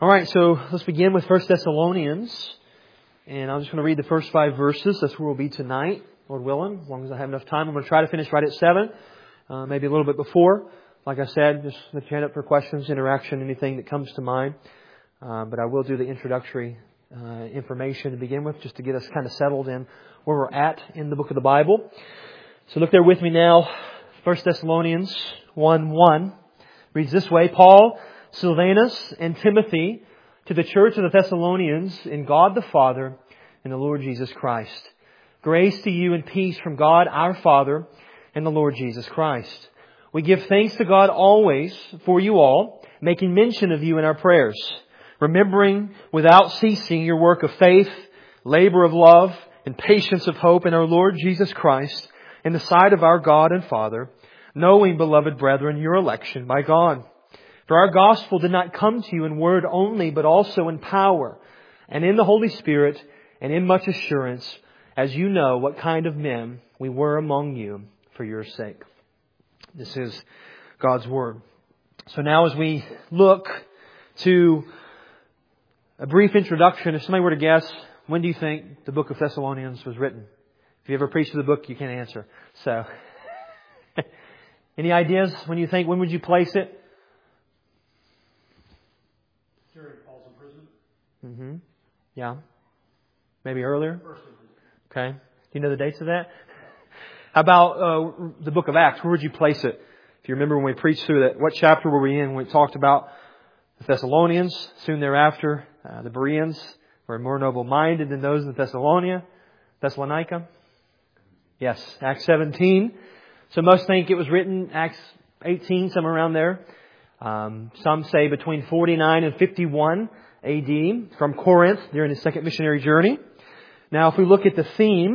All right, so let's begin with 1 Thessalonians. And I'm just going to read the first 5 verses. That's where we'll be tonight, Lord willing. As long as I have enough time, I'm going to try to finish right at 7, maybe a little bit before. Like I said, just lift your hand up for questions, interaction, anything that comes to mind. But I will do the introductory information to begin with, just to get us kind of settled in where we're at in the book of the Bible. So look there with me now. 1 Thessalonians 1:1 reads this way: Paul, Silvanus, and Timothy, to the church of the Thessalonians, in God the Father and the Lord Jesus Christ. Grace to you and peace from God our Father and the Lord Jesus Christ. We give thanks to God always for you all, making mention of you in our prayers, remembering without ceasing your work of faith, labor of love, and patience of hope in our Lord Jesus Christ, in the sight of our God and Father, knowing, beloved brethren, your election by God. For our gospel did not come to you in word only, but also in power, and in the Holy Spirit, and in much assurance, as you know what kind of men we were among you for your sake. This is God's Word. So now as we look to a brief introduction, if somebody were to guess, when do you think the book of Thessalonians was written? If you ever preached to the book, you can't answer. So, any ideas when you think, when would you place it? During Paul's imprisonment. Mm-hmm. Yeah. Maybe earlier? Okay. Do you know the dates of that? How about the book of Acts? Where would you place it? If you remember when we preached through that, what chapter were we in when we talked about the Thessalonians? Soon thereafter, the Bereans were more noble-minded than those in Thessalonica. Yes, Acts 17. So most think it was written Acts 18, somewhere around there. Some say between 49 and 51 AD from Corinth during his second missionary journey. Now, if we look at the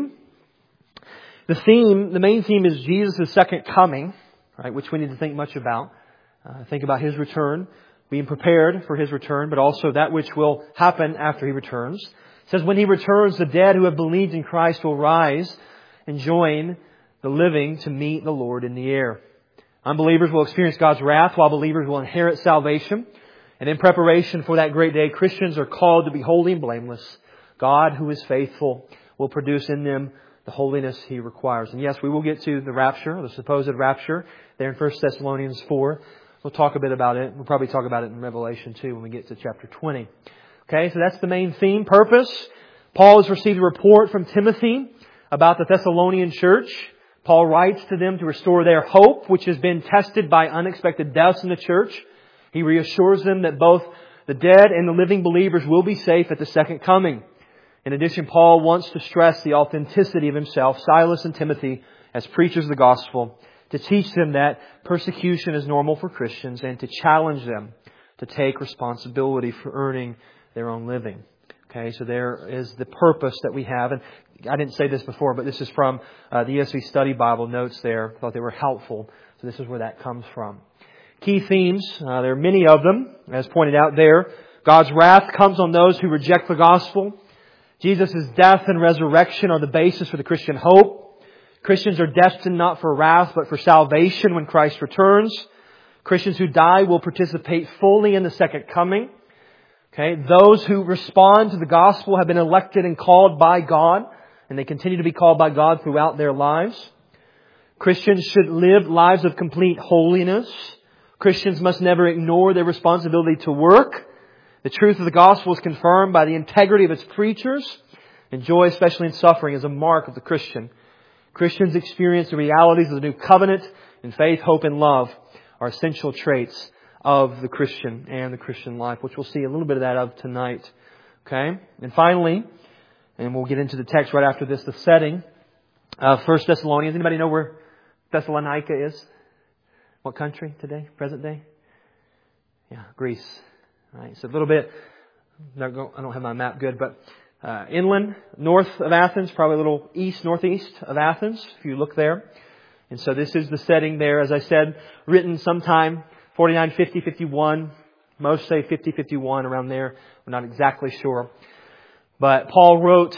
main theme is Jesus' second coming, right, which we need to think much about. Think about His return, being prepared for His return, but also that which will happen after He returns. It says, when He returns, the dead who have believed in Christ will rise and join the living to meet the Lord in the air. Unbelievers will experience God's wrath, while believers will inherit salvation. And in preparation for that great day, Christians are called to be holy and blameless. God, who is faithful, will produce in them the holiness He requires. And yes, we will get to the rapture, the supposed rapture, there in 1 Thessalonians 4. We'll talk a bit about it. We'll probably talk about it in Revelation 2 when we get to chapter 20. Okay, so that's the main theme, purpose. Paul has received a report from Timothy about the Thessalonian church. Paul writes to them to restore their hope, which has been tested by unexpected deaths in the church. He reassures them that both the dead and the living believers will be safe at the second coming. In addition, Paul wants to stress the authenticity of himself, Silas and Timothy, as preachers of the gospel, to teach them that persecution is normal for Christians and to challenge them to take responsibility for earning their own living. Okay, so there is the purpose that we have. And I didn't say this before, but this is from the ESV Study Bible notes there. I thought they were helpful. So this is where that comes from. Key themes, there are many of them, as pointed out there. God's wrath comes on those who reject the gospel. Jesus' death and resurrection are the basis for the Christian hope. Christians are destined not for wrath, but for salvation when Christ returns. Christians who die will participate fully in the second coming. Okay, those who respond to the gospel have been elected and called by God, and they continue to be called by God throughout their lives. Christians should live lives of complete holiness. Christians must never ignore their responsibility to work. The truth of the gospel is confirmed by the integrity of its preachers, and joy, especially in suffering, is a mark of the Christian. Christians experience the realities of the new covenant, and faith, hope, and love are essential traits of the Christian and the Christian life, which we'll see a little bit of that of tonight. Okay? And finally, and we'll get into the text right after this, the setting of 1 Thessalonians. Anybody know where Thessalonica is? What country today? Present day? Yeah, Greece. All right, so a little bit, I don't have my map good, but inland, north of Athens, probably a little northeast of Athens, if you look there. And so this is the setting there, as I said, written sometime 49, 50, 51. Most say 50, 51, around there. We're not exactly sure. But Paul wrote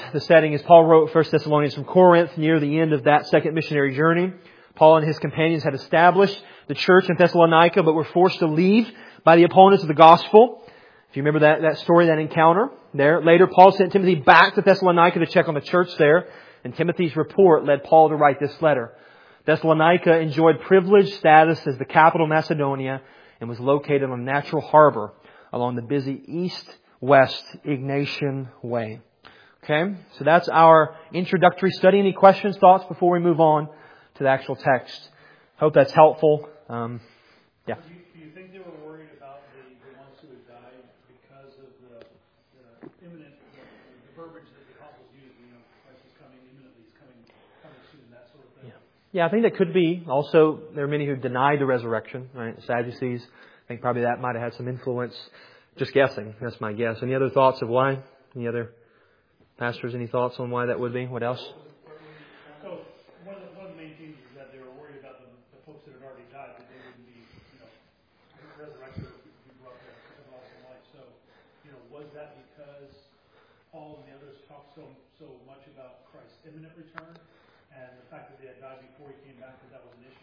1 Thessalonians from Corinth near the end of that second missionary journey. Paul and his companions had established the church in Thessalonica, but were forced to leave by the opponents of the gospel. If you remember that story, that encounter there. Later, Paul sent Timothy back to Thessalonica to check on the church there. And Timothy's report led Paul to write this letter. Thessalonica enjoyed privileged status as the capital of Macedonia and was located on a natural harbor along the busy east-west Ignatian Way. Okay, so that's our introductory study. Any questions, thoughts before we move on to the actual text? Hope that's helpful. Yeah. Do you think they were worried about the ones who had died because of the imminent, the verbiage that the apostles used, Christ is coming imminently, he's coming soon, that sort of thing? Yeah, I think that could be. Also, there are many who denied the resurrection, right? The Sadducees. I think probably that might have had some influence. Just guessing. That's my guess. Any other thoughts of why? Any other pastors, any thoughts on why that would be? What else? So, one of the main things is that they were worried about the folks that had already died, that they wouldn't be, resurrected or be brought to everlasting life. So, was that because Paul and the others talked so much about Christ's imminent return, and the fact that they had died before he came back, that was an issue?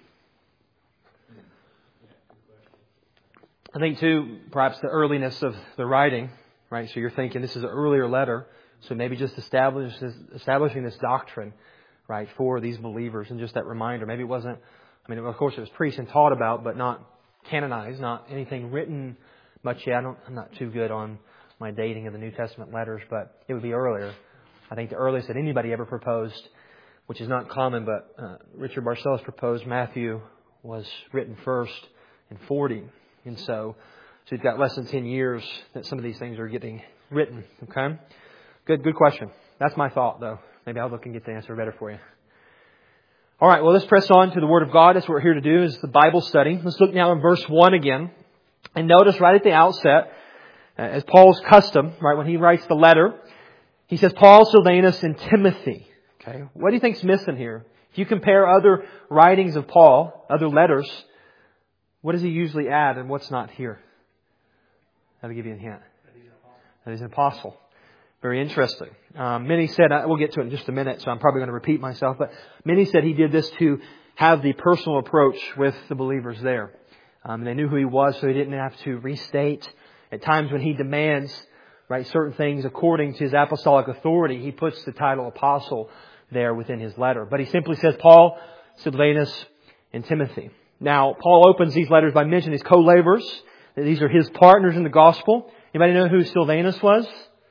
I think too, perhaps the earliness of the writing, right? So you're thinking this is an earlier letter, so maybe just establishing this doctrine, right, for these believers, and just that reminder. Maybe it wasn't, of course it was preached and taught about, but not canonized, not anything written much yet. I'm not too good on my dating of the New Testament letters, but it would be earlier. I think the earliest that anybody ever proposed, which is not common, but Richard Barcellus proposed Matthew was written first in 40. And so you've got less than 10 years that some of these things are getting written. Okay? Good question. That's my thought, though. Maybe I'll look and get the answer better for you. All right, well, let's press on to the Word of God. That's what we're here to do, is the Bible study. Let's look now in verse 1 again. And notice right at the outset, as Paul's custom, right, when he writes the letter, he says, Paul, Silvanus, and Timothy. Okay, what do you think's missing here? If you compare other writings of Paul, other letters, what does he usually add and what's not here? That'll give you a hint. That he's an apostle. Very interesting. Many said, we'll get to it in just a minute, so I'm probably going to repeat myself, but many said he did this to have the personal approach with the believers there. They knew who he was, so he didn't have to restate. At times when he demands, right, certain things according to his apostolic authority, he puts the title apostle there within his letter. But he simply says Paul, Silvanus, and Timothy. Now, Paul opens these letters by mentioning his co-laborers. These are his partners in the gospel. Anybody know who Silvanus was?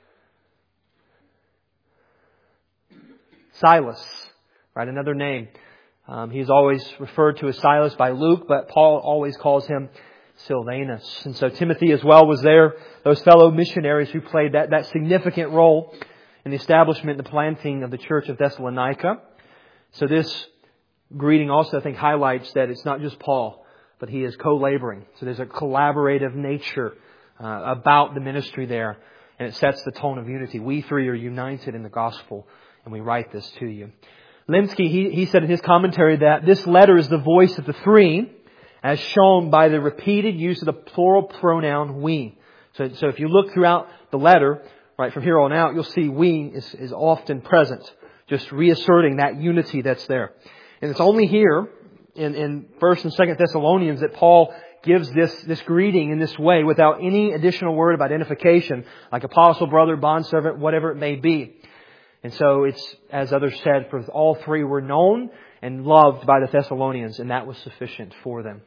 Silas, right? Another name. He's always referred to as Silas by Luke, but Paul always calls him Silvanus. And so Timothy as well was there. Those fellow missionaries who played that significant role in the establishment and the planting of the church of Thessalonica. So this greeting also, I think, highlights that it's not just Paul, but he is co-laboring. So there's a collaborative nature about the ministry there, and it sets the tone of unity. We three are united in the gospel, and we write this to you. Linsky, he said in his commentary that this letter is the voice of the three, as shown by the repeated use of the plural pronoun we. So if you look throughout the letter, right, from here on out, you'll see we is often present, just reasserting that unity that's there. And it's only here in 1st and 2nd Thessalonians that Paul gives this greeting in this way without any additional word of identification, like apostle, brother, bondservant, whatever it may be. And so it's, as others said, for all three were known and loved by the Thessalonians, and that was sufficient for them.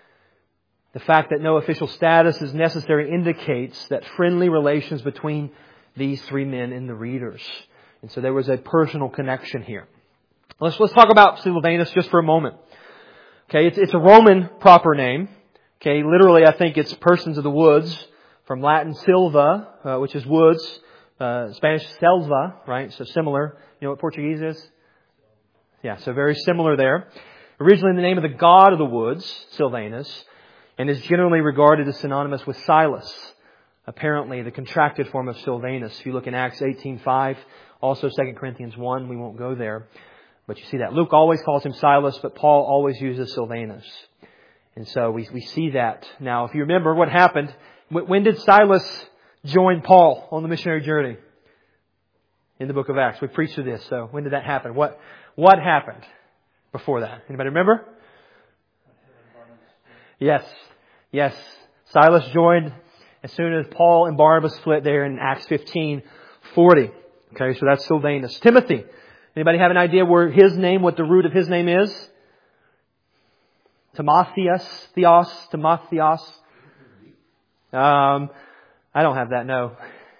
The fact that no official status is necessary indicates that friendly relations between these three men and the readers. And so there was a personal connection here. Let's talk about Silvanus just for a moment. Okay, it's a Roman proper name. Okay, literally I think it's persons of the woods, from Latin silva, which is woods, Spanish selva, right? So similar. You know what Portuguese is? Yeah, so very similar there. Originally the name of the god of the woods, Silvanus, and is generally regarded as synonymous with Silas. Apparently the contracted form of Silvanus. If you look in Acts 18:5, also 2 Corinthians 1, we won't go there. But you see that. Luke always calls him Silas, but Paul always uses Silvanus. And so we see that. Now, if you remember what happened, when did Silas join Paul on the missionary journey? In the book of Acts. We preached through this. So when did that happen? What happened before that? Anybody remember? Yes. Silas joined as soon as Paul and Barnabas split there in Acts 15:40. Okay, so that's Silvanus. Timothy. Anybody have an idea where his name, what the root of his name is? Timotheus. I don't have that, no.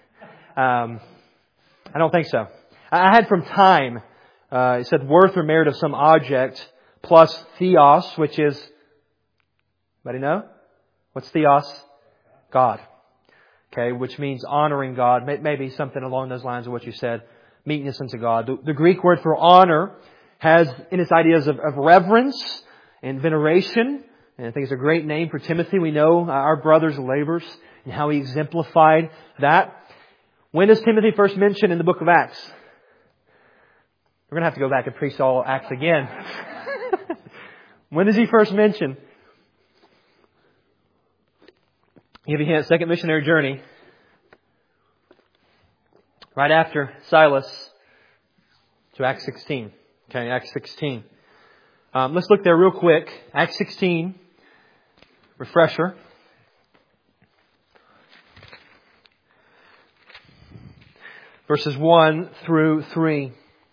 I don't think so. I had from time, it said worth or merit of some object, plus theos, which is, anybody know? What's theos? God. Okay, which means honoring God. Maybe something along those lines of what you said. Meekness unto God. The Greek word for honor has in its ideas of reverence and veneration. And I think it's a great name for Timothy. We know our brother's labors and how he exemplified that. When is Timothy first mentioned in the book of Acts? We're going to have to go back and preach all Acts again. When is he first mentioned? Give you a hint, second missionary journey. Right after Silas to Acts 16. Okay, Acts 16. Let's look there real quick. Acts 16. Refresher. Verses 1 through 3.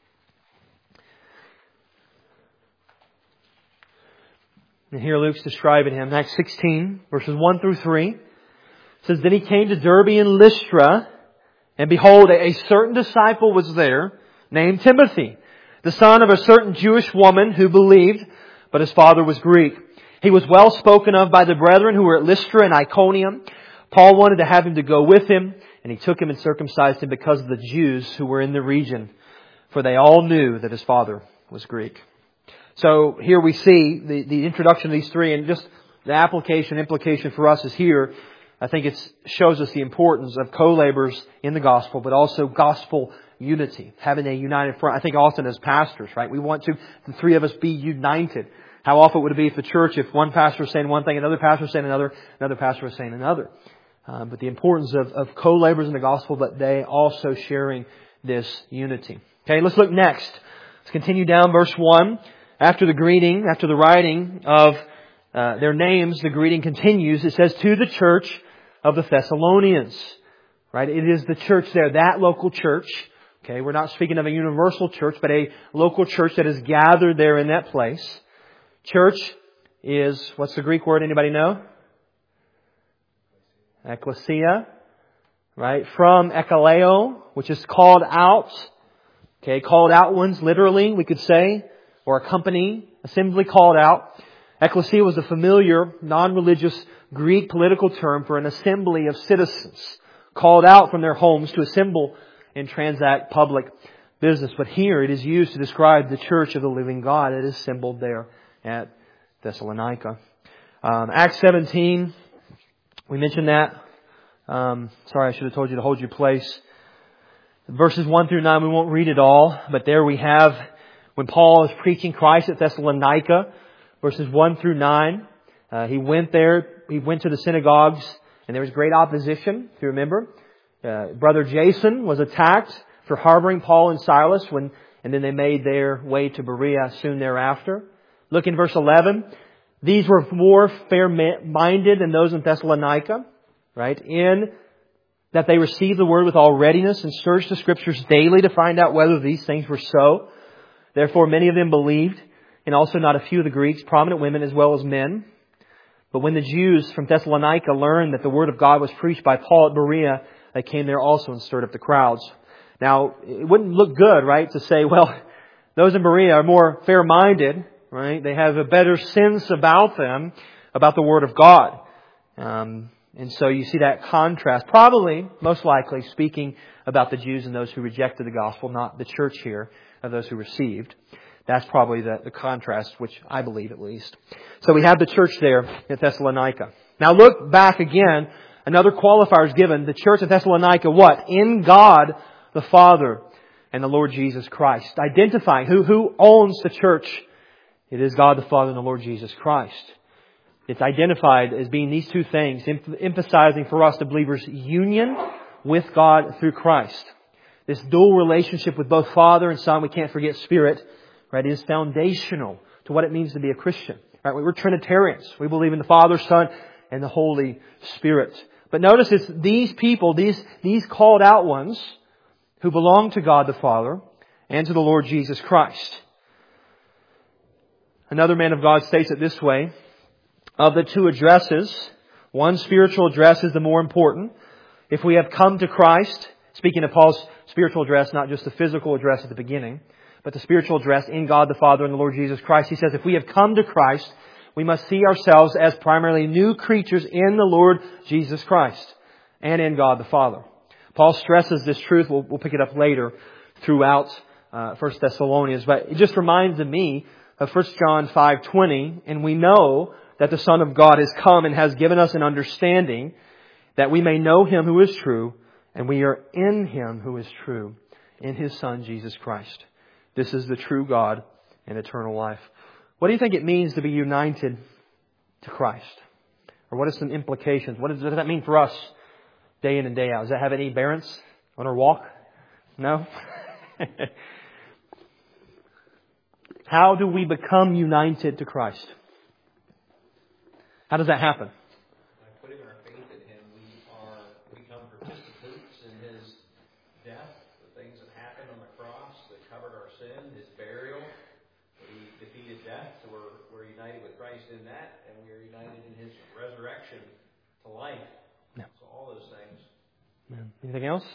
And here Luke's describing him. Acts 16, verses 1 through 3. It says, Then he came to Derbe and Lystra, and behold, a certain disciple was there, named Timothy, the son of a certain Jewish woman who believed, but his father was Greek. He was well spoken of by the brethren who were at Lystra and Iconium. Paul wanted to have him to go with him, and he took him and circumcised him because of the Jews who were in the region, for they all knew that his father was Greek. So here we see the introduction of these three, and just the implication for us is here. I think it shows us the importance of co-laborers in the gospel, but also gospel unity, having a united front. I think often as pastors, right, we want the three of us be united. How often would it be for the church if one pastor is saying one thing, another pastor is saying another pastor is saying another? But the importance of co-laborers in the gospel, but they also sharing this unity. Okay, let's look next. Let's continue down verse 1. After the greeting, after the writing of their names, the greeting continues. It says, to the church of the Thessalonians. Right? It is the church there, that local church. Okay, we're not speaking of a universal church, but a local church that is gathered there in that place. Church is, what's the Greek word? Anybody know? Ecclesia. Right? From ekkaleo, which is called out. Okay, called out ones, literally, we could say. Or a company, assembly called out. Ecclesia was a familiar, non-religious Greek political term for an assembly of citizens called out from their homes to assemble and transact public business. But here it is used to describe the church of the living God that is assembled there at Thessalonica. Acts 17, we mentioned that. Sorry, I should have told you to hold your place. Verses 1 through 9, we won't read it all, but there we have when Paul is preaching Christ at Thessalonica, verses 1 through 9. He went there, he went to the synagogues, and there was great opposition, if you remember. Brother Jason was attacked for harboring Paul and Silas, and then they made their way to Berea soon thereafter. Look in verse 11. These were more fair-minded than those in Thessalonica, right? In that they received the word with all readiness and searched the Scriptures daily to find out whether these things were so. Therefore, many of them believed, and also not a few of the Greeks, prominent women as well as men. But when the Jews from Thessalonica learned that the word of God was preached by Paul at Berea, they came there also and stirred up the crowds. Now, it wouldn't look good, right, to say, well, those in Berea are more fair-minded, right? They have a better sense about them, about the word of God. And so you see that contrast, probably, most likely, speaking about the Jews and those who rejected the gospel, not the church here, of those who received. That's probably the contrast, which I believe at least. So we have the church there at Thessalonica. Now look back again. Another qualifier is given. The church at Thessalonica, what? In God the Father and the Lord Jesus Christ. Identifying who owns the church. It is God the Father and the Lord Jesus Christ. It's identified as being these two things, emphasizing for us the believers' union with God through Christ. This dual relationship with both Father and Son, we can't forget Spirit, right, is foundational to what it means to be a Christian. Right? We're Trinitarians. We believe in the Father, Son, and the Holy Spirit. But notice it's these people, these called out ones who belong to God the Father and to the Lord Jesus Christ. Another man of God states it this way: of the two addresses, one spiritual address is the more important. If we have come to Christ, speaking of Paul's spiritual address, not just the physical address at the beginning, but the spiritual address in God the Father and the Lord Jesus Christ, he says, if we have come to Christ, we must see ourselves as primarily new creatures in the Lord Jesus Christ and in God the Father. Paul stresses this truth. We'll pick it up later throughout 1 Thessalonians. But it just reminds me of 1 John 5:20. And we know that the Son of God has come and has given us an understanding that we may know Him who is true, and we are in Him who is true, in His Son Jesus Christ. This is the true God and eternal life. What do you think it means to be united to Christ? Or what are some implications? What does that mean for us day in and day out? Does that have any bearance on our walk? No? How do we become united to Christ? How does that happen? By putting our faith in Him, we become participants in His death, the things that happened on the cross that covered our sin, His burial. He defeated death, so we're united with Christ in that, and we are united in His resurrection to life. Yeah. So all those things. Yeah. Anything else?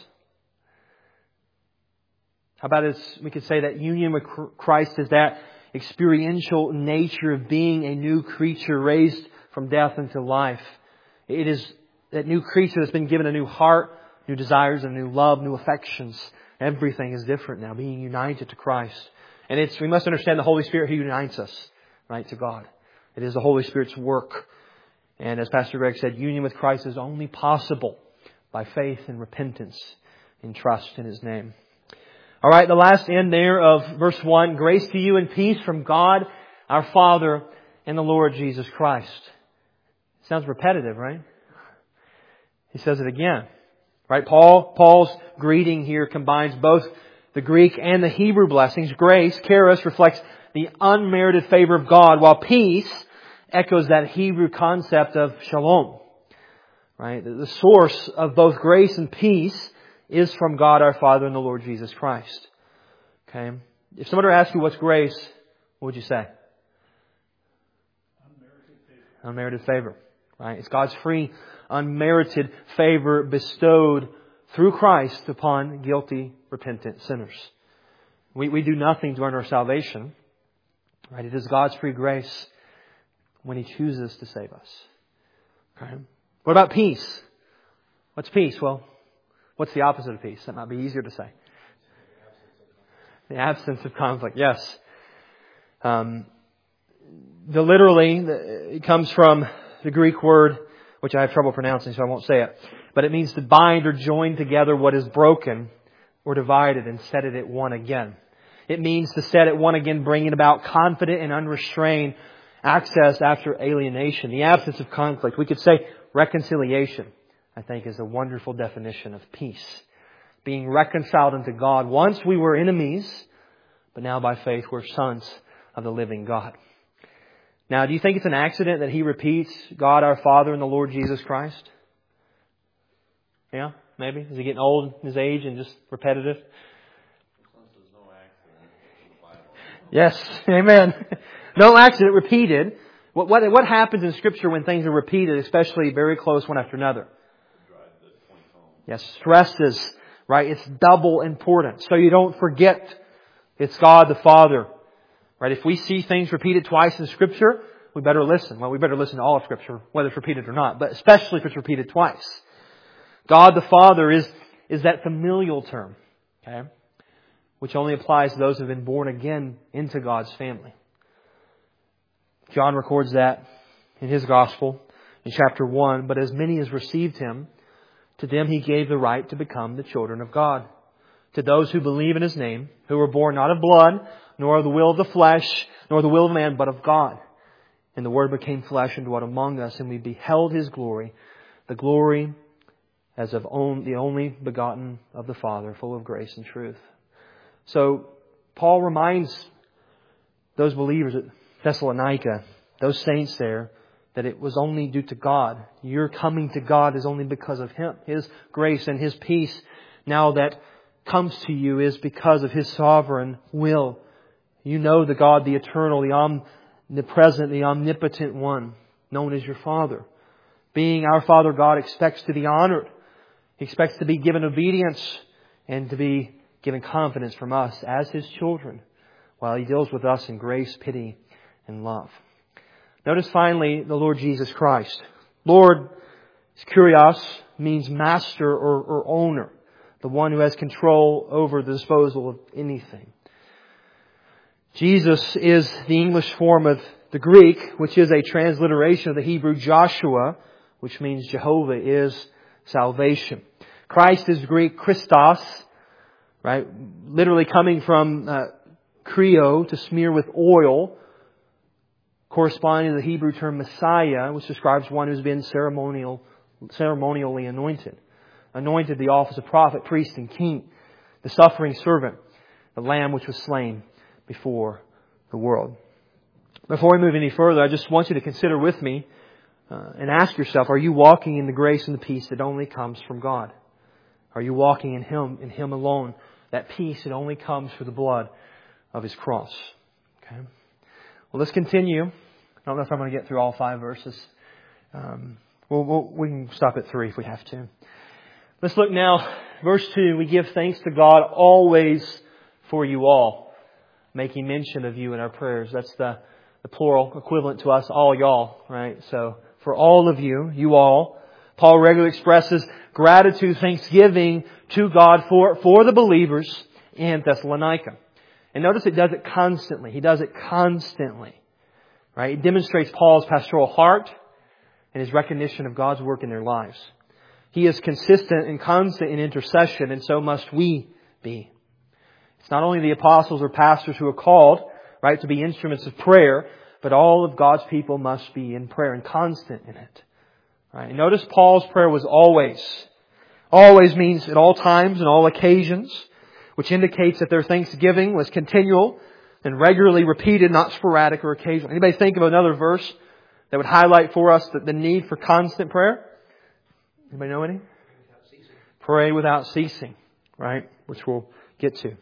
How about we could say that union with Christ is that experiential nature of being a new creature raised from death into life. It is that new creature that's been given a new heart, new desires, a new love, new affections. Everything is different now, being united to Christ. And we must understand the Holy Spirit who unites us, right, to God. It is the Holy Spirit's work. And as Pastor Greg said, union with Christ is only possible by faith and repentance and trust in His name. All right, the last end there of verse 1, grace to you and peace from God, our Father, and the Lord Jesus Christ. Sounds repetitive, right? He says it again. Right? Paul's greeting here combines both the Greek and the Hebrew blessings. Grace, charis, reflects the unmerited favor of God, while peace echoes that Hebrew concept of shalom. Right? The source of both grace and peace is from God our Father and the Lord Jesus Christ. Okay? If someone were to ask you what's grace, what would you say? Unmerited favor. Right? It's God's free, unmerited favor bestowed through Christ upon guilty, repentant sinners. We do nothing to earn our salvation. Right? It is God's free grace when He chooses to save us. Okay? What about peace? What's peace? Well, what's the opposite of peace? That might be easier to say. The absence of conflict. Yes. Literally, it comes from the Greek word, which I have trouble pronouncing, so I won't say it. But it means to bind or join together what is broken or divided and set it at one again. It means to set it one again, bringing about confident and unrestrained access after alienation. The absence of conflict. We could say reconciliation, I think, is a wonderful definition of peace. Being reconciled unto God. Once we were enemies, but now by faith we're sons of the living God. Now, do you think it's an accident that he repeats God our Father and the Lord Jesus Christ? Yeah, maybe. Is he getting old in his age and just repetitive? Yes, amen. No accident, repeated. What happens in Scripture when things are repeated, especially very close one after another? Yes, stresses, right? It's double important. So you don't forget it's God the Father. Right? If we see things repeated twice in Scripture, we better listen. Well, we better listen to all of Scripture, whether it's repeated or not, but especially if it's repeated twice. God the Father is that familial term, okay, which only applies to those who have been born again into God's family. John records that in his Gospel in chapter 1. But as many as received Him, to them He gave the right to become the children of God. To those who believe in His name, who were born not of blood, nor of the will of the flesh, nor the will of man, but of God. And the Word became flesh and dwelt among us, and we beheld His glory, the glory as of the only begotten of the Father, full of grace and truth. So, Paul reminds those believers at Thessalonica, those saints there, that it was only due to God. Your coming to God is only because of Him. His grace and His peace now that comes to you is because of His sovereign will. You know the God, the eternal, the omnipresent, the omnipotent one, known as your Father. Being our Father, God expects to be honored. He expects to be given obedience and to be given confidence from us as His children, while He deals with us in grace, pity, and love. Notice finally the Lord Jesus Christ. Lord, kurios, means master or owner, the one who has control over the disposal of anything. Jesus is the English form of the Greek, which is a transliteration of the Hebrew Joshua, which means Jehovah is salvation. Christ is Greek Christos, right? Literally coming from kreo, to smear with oil, corresponding to the Hebrew term Messiah, which describes one who's been ceremonially anointed. Anointed, the office of prophet, priest, and king. The suffering servant, the Lamb which was slain before the world. Before we move any further, I just want you to consider with me and ask yourself, are you walking in the grace and the peace that only comes from God? Are you walking in Him alone? That peace that only comes through the blood of His cross. Okay. Well, let's continue. I don't know if I'm going to get through all 5 verses. We can stop at 3 if we have to. Let's look now. Verse 2, we give thanks to God always for you all, making mention of you in our prayers. That's the plural equivalent to us, all y'all, right? So, for all of you, you all, Paul regularly expresses gratitude, thanksgiving to God for the believers in Thessalonica. And notice it does it constantly. He does it constantly. Right? It demonstrates Paul's pastoral heart and his recognition of God's work in their lives. He is consistent and constant in intercession, and so must we be. It's not only the apostles or pastors who are called, right, to be instruments of prayer, but all of God's people must be in prayer and constant in it. Right? And notice Paul's prayer was always. Always means at all times and all occasions, which indicates that their thanksgiving was continual and regularly repeated, not sporadic or occasional. Anybody think of another verse that would highlight for us the need for constant prayer? Anybody know any? Pray without ceasing, right? Which we'll get to.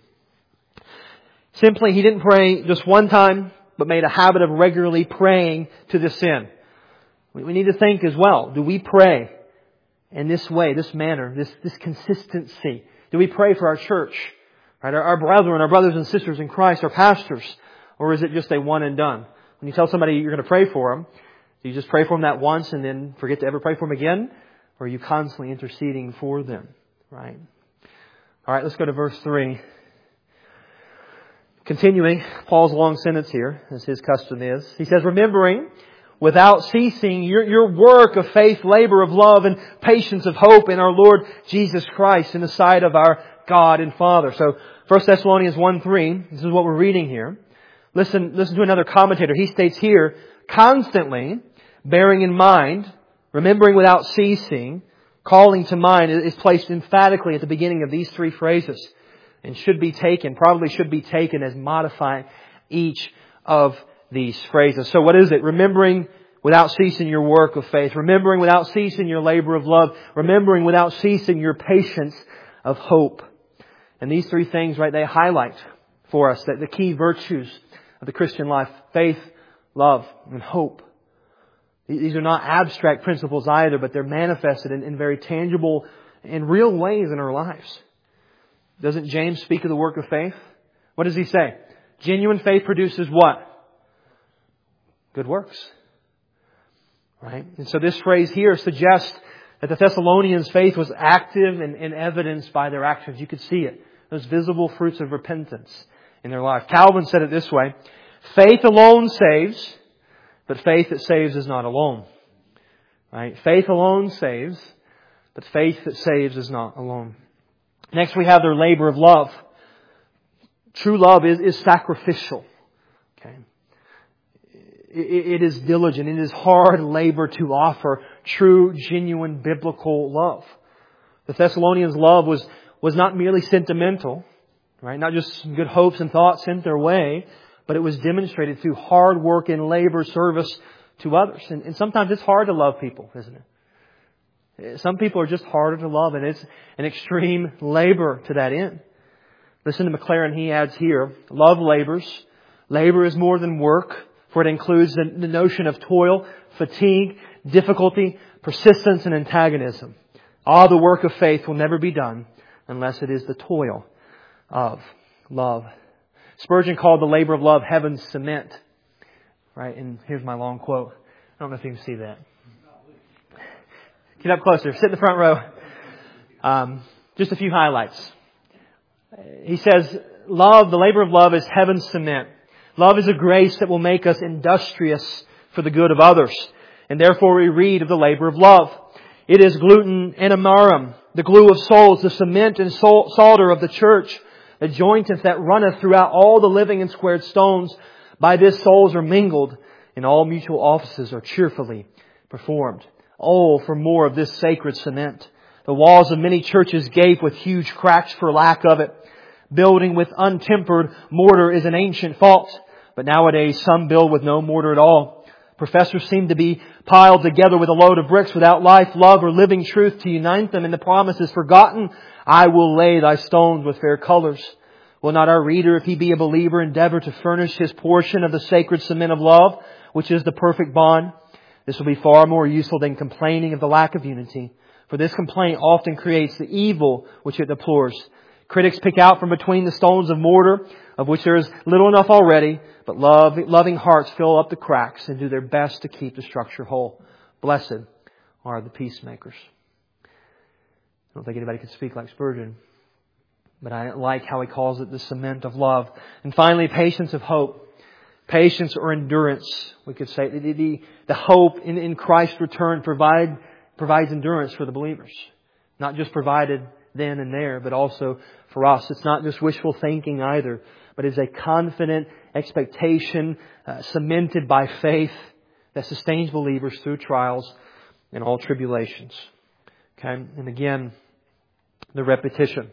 Simply, he didn't pray just one time, but made a habit of regularly praying to this end. We need to think as well. Do we pray in this way, this manner, this consistency? Do we pray for our church, right? Our brethren, our brothers and sisters in Christ, our pastors? Or is it just a one and done? When you tell somebody you're going to pray for them, do you just pray for them that once and then forget to ever pray for them again? Or are you constantly interceding for them, right? All right, let's go to verse 3. Continuing Paul's long sentence here, as his custom is. He says, remembering without ceasing your work of faith, labor of love, and patience of hope in our Lord Jesus Christ in the sight of our God and Father. So 1 Thessalonians 1:3, this is what we're reading here. Listen to another commentator. He states here, constantly bearing in mind, remembering without ceasing, calling to mind is placed emphatically at the beginning of these 3 phrases. And probably should be taken as modifying each of these phrases. So what is it? Remembering without ceasing your work of faith. Remembering without ceasing your labor of love. Remembering without ceasing your patience of hope. And these 3 things, right, they highlight for us that the key virtues of the Christian life. Faith, love, and hope. These are not abstract principles either, but they're manifested in very tangible and real ways in our lives. Doesn't James speak of the work of faith? What does he say? Genuine faith produces what? Good works. Right? And so this phrase here suggests that the Thessalonians' faith was active and evidenced by their actions. You could see it. Those visible fruits of repentance in their life. Calvin said it this way, faith alone saves, but faith that saves is not alone. Right? Faith alone saves, but faith that saves is not alone. Next we have their labor of love. True love is sacrificial. Okay. It is diligent. It is hard labor to offer true, genuine, biblical love. The Thessalonians' love was not merely sentimental, right? Not just some good hopes and thoughts sent their way, but it was demonstrated through hard work and labor, service to others. And sometimes it's hard to love people, isn't it? Some people are just harder to love, and it's an extreme labor to that end. Listen to McLaren, he adds here, love labors. Labor is more than work, for it includes the notion of toil, fatigue, difficulty, persistence, and antagonism. All the work of faith will never be done unless it is the toil of love. Spurgeon called the labor of love heaven's cement. Right? And here's my long quote. I don't know if you can see that. Get up closer. Sit in the front row. Just a few highlights. He says, love, the labor of love is heaven's cement. Love is a grace that will make us industrious for the good of others. And therefore we read of the labor of love. It is gluten and amarum, the glue of souls, the cement and solder of the church, the jointeth that runneth throughout all the living and squared stones. By this souls are mingled, and all mutual offices are cheerfully performed. Oh, for more of this sacred cement. The walls of many churches gape with huge cracks for lack of it. Building with untempered mortar is an ancient fault, but nowadays some build with no mortar at all. Professors seem to be piled together with a load of bricks without life, love, or living truth to unite them, and the promise is forgotten. I will lay thy stones with fair colours. Will not our reader, if he be a believer, endeavour to furnish his portion of the sacred cement of love, which is the perfect bond? This will be far more useful than complaining of the lack of unity, for this complaint often creates the evil which it deplores. Critics pick out from between the stones of mortar, of which there is little enough already, but loving hearts fill up the cracks and do their best to keep the structure whole. Blessed are the peacemakers. I don't think anybody could speak like Spurgeon, but I like how he calls it the cement of love. And finally, patience of hope. Patience or endurance, we could say. The hope in Christ's return provides endurance for the believers. Not just provided then and there, but also for us. It's not just wishful thinking either, but it's a confident expectation cemented by faith that sustains believers through trials and all tribulations. Okay? And again, the repetition.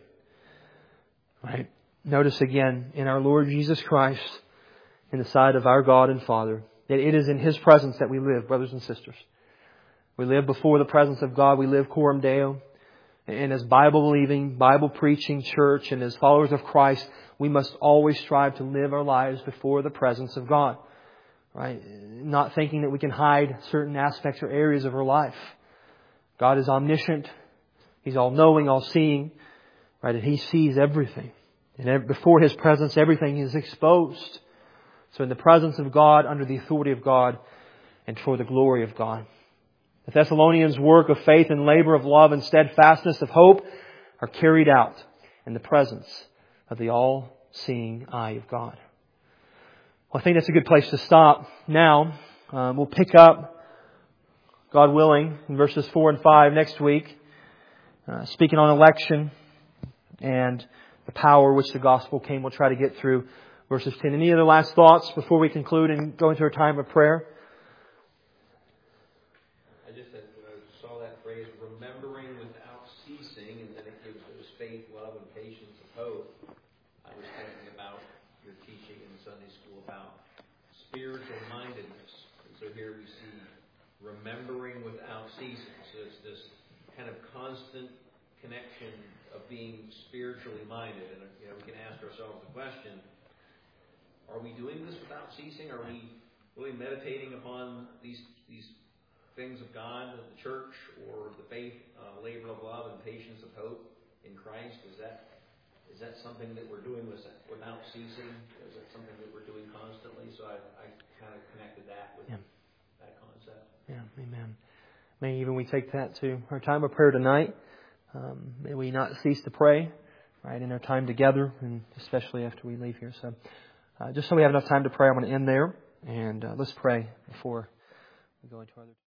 Right? Notice again, in our Lord Jesus Christ, in the sight of our God and Father, that it is in His presence that we live, brothers and sisters. We live before the presence of God. We live coram Deo. And as Bible-believing, Bible-preaching church and as followers of Christ, we must always strive to live our lives before the presence of God. Right? Not thinking that we can hide certain aspects or areas of our life. God is omniscient. He's all-knowing, all-seeing. Right? And He sees everything. And before His presence, everything is exposed. So in the presence of God, under the authority of God, and for the glory of God. The Thessalonians' work of faith and labor of love and steadfastness of hope are carried out in the presence of the all-seeing eye of God. Well, I think that's a good place to stop. Now, we'll pick up, God willing, in verses 4 and 5 next week, speaking on election and the power which the gospel came. We'll try to get through verses 10. Any other last thoughts before we conclude and go into our time of prayer? I just saw that phrase, remembering without ceasing, and then it gives us faith, love, and patience of hope. I was thinking about your teaching in Sunday school about spiritual mindedness. And so here we see remembering without ceasing. So it's this kind of constant connection of being spiritually minded. And we can ask ourselves the question, are we doing this without ceasing? Are we really meditating upon these things of God, the church, or the faith, labor of love, and patience of hope in Christ? Is that something that we're doing without ceasing? Is that something that we're doing constantly? So I kind of connected that with that concept. Yeah, amen. May even we take that to our time of prayer tonight. May we not cease to pray, right, in our time together, and especially after we leave here. So, just so we have enough time to pray, I'm going to end there, and let's pray before we go into our other.